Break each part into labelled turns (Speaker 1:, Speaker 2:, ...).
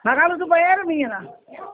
Speaker 1: Pagar do banheiro, menina.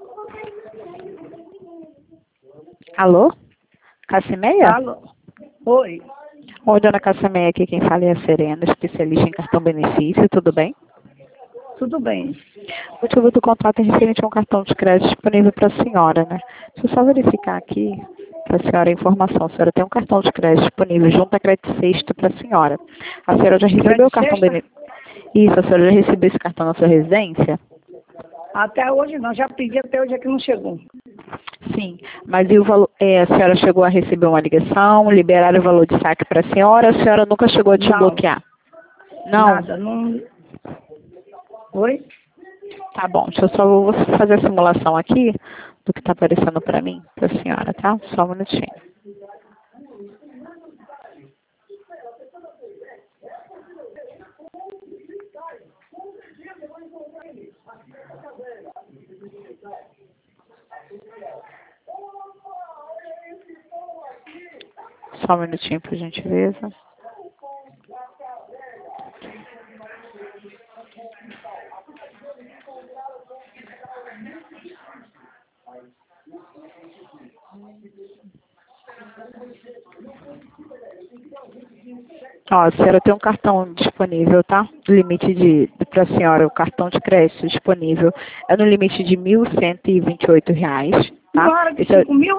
Speaker 2: Alô? Cassimeia?
Speaker 1: Alô. Oi.
Speaker 2: Oi, dona Cassimeia, aqui quem fala é a Serena, especialista em cartão benefício, tudo bem?
Speaker 1: Tudo bem.
Speaker 2: O motivo do contato é referente a um cartão de crédito disponível para a senhora, né? Deixa eu só verificar aqui para a senhora a informação. A senhora tem um cartão de crédito disponível junto à Crédito Sexta para a senhora. A senhora já recebeu o cartão benefício? Isso, a senhora já recebeu esse cartão na sua residência?
Speaker 1: Até hoje não, já pedi até hoje é que não chegou.
Speaker 2: Sim, mas e o valor, a senhora chegou a receber uma ligação, liberaram o valor de saque para a senhora nunca chegou a desbloquear? Não?
Speaker 1: Nada, não. Oi?
Speaker 2: Tá bom, deixa eu só vou fazer a simulação aqui do que está aparecendo para mim, para a senhora, tá? Só um minutinho. Só um minutinho, por gentileza. Ó, a senhora tem um cartão disponível, tá? Limite para a senhora, o cartão de crédito disponível é no limite de R$ 1.128, tá?
Speaker 1: Na hora de 5 mil?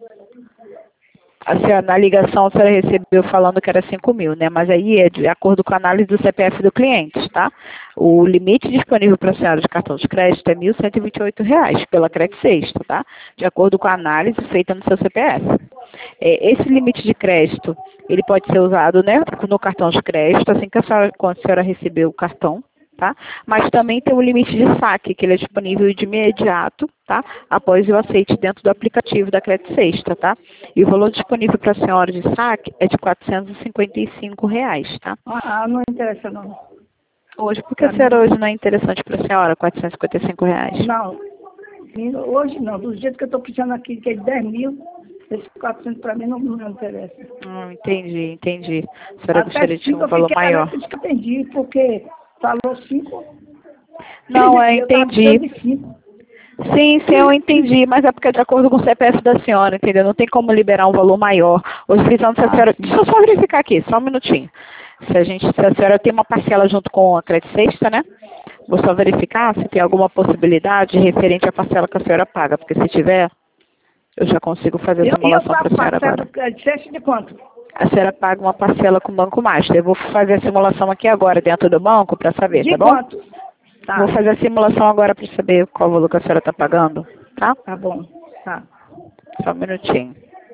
Speaker 2: A senhora, na ligação a senhora recebeu falando que era 5 mil, né? Mas aí é de acordo com a análise do CPF do cliente, tá? O limite disponível para a senhora de cartão de crédito é R$ 1.128 pela Crédito Sexta, tá? De acordo com a análise feita no seu CPF. Esse limite de crédito, ele pode ser usado, né, no cartão de crédito, assim que quando a senhora receber o cartão, tá? Mas também tem um limite de saque, que ele é disponível de imediato, tá? Após o aceite dentro do aplicativo da Crédito Sexta, tá? E o valor disponível para a senhora de saque é de R$ 455, tá?
Speaker 1: Não interessa não.
Speaker 2: Hoje, por que a senhora hoje não é interessante para a senhora, R$ 455?
Speaker 1: Não, hoje não. Dos dias que eu estou precisando aqui, que é de 10 mil, esses 400 para mim não interessa.
Speaker 2: Entendi. A senhora gostaria de um valor maior.
Speaker 1: Eu entendi, porque falou 5.
Speaker 2: Não, eu entendi. Sim, eu entendi, mas é porque é de acordo com o CPF da senhora, entendeu? Não tem como liberar um valor maior. Hoje, precisando se a senhora... Deixa eu só verificar aqui, só um minutinho. Se a senhora tem uma parcela junto com a Crédito Sexta, né? Vou só verificar se tem alguma possibilidade referente à parcela que a senhora paga, porque se tiver, eu já consigo fazer a simulação para a senhora agora.
Speaker 1: Crédito Sexta de quanto?
Speaker 2: A senhora paga uma parcela com o Banco Master. Eu vou fazer a simulação aqui agora dentro do banco para saber, tá bom?
Speaker 1: De quanto? Tá.
Speaker 2: Vou fazer a simulação agora para saber qual o valor que a senhora está pagando, tá?
Speaker 1: Tá bom, tá.
Speaker 2: Só um minutinho.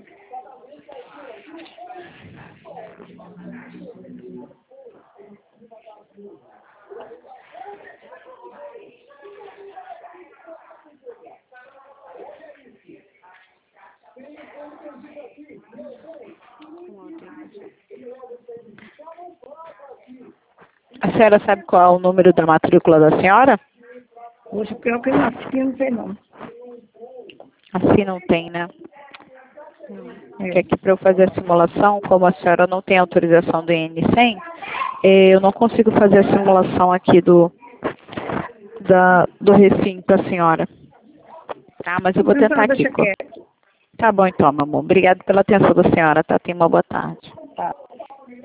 Speaker 2: A senhora sabe qual é o número da matrícula da senhora?
Speaker 1: Hoje, pior que não sei não.
Speaker 2: Assim não tem, né? Porque aqui para eu fazer a simulação, como a senhora não tem autorização do IN100, eu não consigo fazer a simulação aqui do recinto da senhora. Tá, mas eu vou tentar aqui. Tá bom então, meu amor. Obrigada pela atenção da senhora, tá? Tenha uma boa tarde.
Speaker 1: Tá.